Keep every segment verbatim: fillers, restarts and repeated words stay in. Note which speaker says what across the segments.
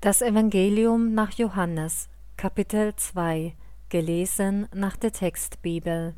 Speaker 1: Das Evangelium nach Johannes, Kapitel zwei, gelesen nach der Textbibel.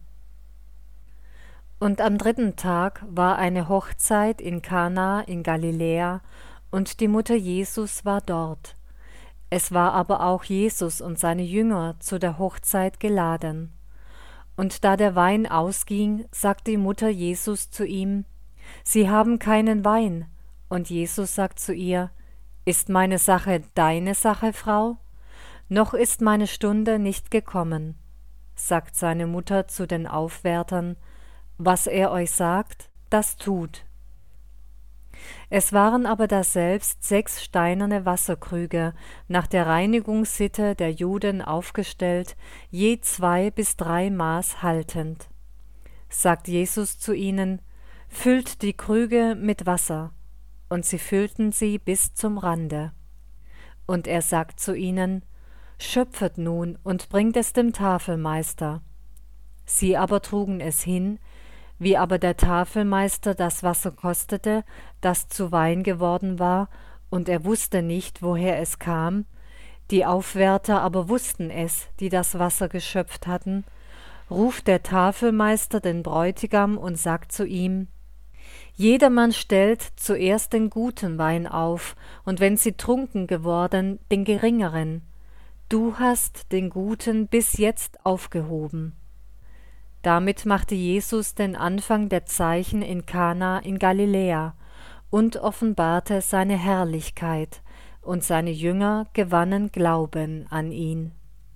Speaker 1: Und am dritten Tag war eine Hochzeit in Kana in Galiläa, und die Mutter Jesus war dort. Es war aber auch Jesus und seine Jünger zu der Hochzeit geladen. Und da der Wein ausging, sagte die Mutter Jesus zu ihm: Sie haben keinen Wein. Und Jesus sagt zu ihr: Ist meine Sache deine Sache, Frau? Noch ist meine Stunde nicht gekommen. Sagt seine Mutter zu den Aufwärtern: Was er euch sagt, das tut. Es waren aber daselbst sechs steinerne Wasserkrüge, nach der Reinigungssitte der Juden aufgestellt, je zwei bis drei Maß haltend. Sagt Jesus zu ihnen: Füllt die Krüge mit Wasser. Und sie füllten sie bis zum Rande. Und er sagt zu ihnen: Schöpfet nun und bringt es dem Tafelmeister. Sie aber trugen es hin. Wie aber der Tafelmeister das Wasser kostete, das zu Wein geworden war, und er wusste nicht, woher es kam, die Aufwärter aber wussten es, die das Wasser geschöpft hatten, ruft der Tafelmeister den Bräutigam und sagt zu ihm: Jedermann stellt zuerst den guten Wein auf, und wenn sie trunken geworden, den geringeren. Du hast den guten bis jetzt aufgehoben. Damit machte Jesus den Anfang der Zeichen in Kana in Galiläa und offenbarte seine Herrlichkeit, und seine Jünger gewannen Glauben an ihn.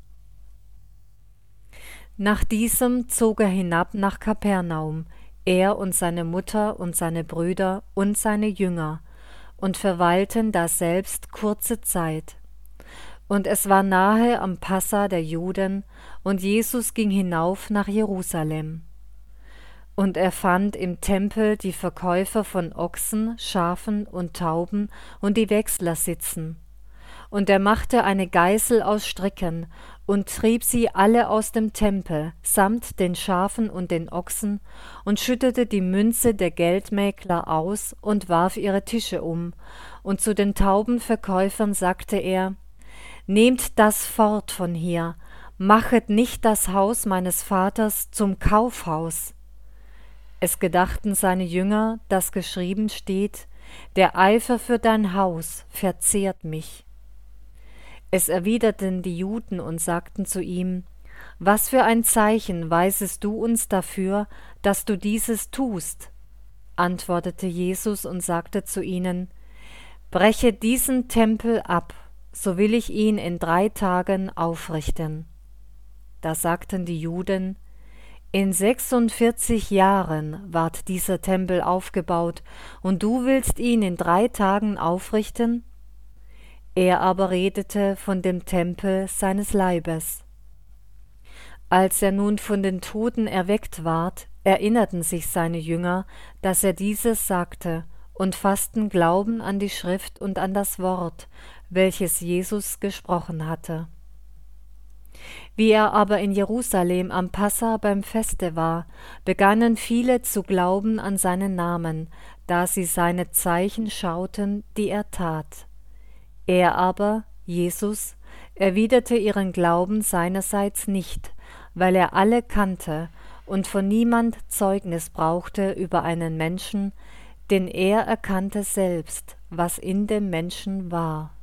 Speaker 1: Nach diesem zog er hinab nach Kapernaum, er und seine Mutter und seine Brüder und seine Jünger, und verweilten daselbst kurze Zeit. Und es war nahe am Passa der Juden, und Jesus ging hinauf nach Jerusalem. Und er fand im Tempel die Verkäufer von Ochsen, Schafen und Tauben und die Wechsler sitzen. Und er machte eine Geißel aus Stricken und trieb sie alle aus dem Tempel, samt den Schafen und den Ochsen, und schüttete die Münze der Geldmäkler aus und warf ihre Tische um. Und zu den Taubenverkäufern sagte er: Nehmt das fort von hier, machet nicht das Haus meines Vaters zum Kaufhaus. Es gedachten seine Jünger, dass geschrieben steht: Der Eifer für dein Haus verzehrt mich. Es erwiderten die Juden und sagten zu ihm: Was für ein Zeichen weisest du uns dafür, dass du dieses tust? Antwortete Jesus und sagte zu ihnen: Breche diesen Tempel ab, so will ich ihn in drei Tagen aufrichten. Da sagten die Juden: In sechsundvierzig Jahren ward dieser Tempel aufgebaut, und du willst ihn in drei Tagen aufrichten? Er aber redete von dem Tempel seines Leibes. Als er nun von den Toten erweckt ward, erinnerten sich seine Jünger, dass er dieses sagte, und fassten Glauben an die Schrift und an das Wort, welches Jesus gesprochen hatte. Wie er aber in Jerusalem am Passa beim Feste war, begannen viele zu glauben an seinen Namen, da sie seine Zeichen schauten, die er tat. Er aber, Jesus, erwiderte ihren Glauben seinerseits nicht, weil er alle kannte und von niemand Zeugnis brauchte über einen Menschen, denn er erkannte selbst, was in dem Menschen war.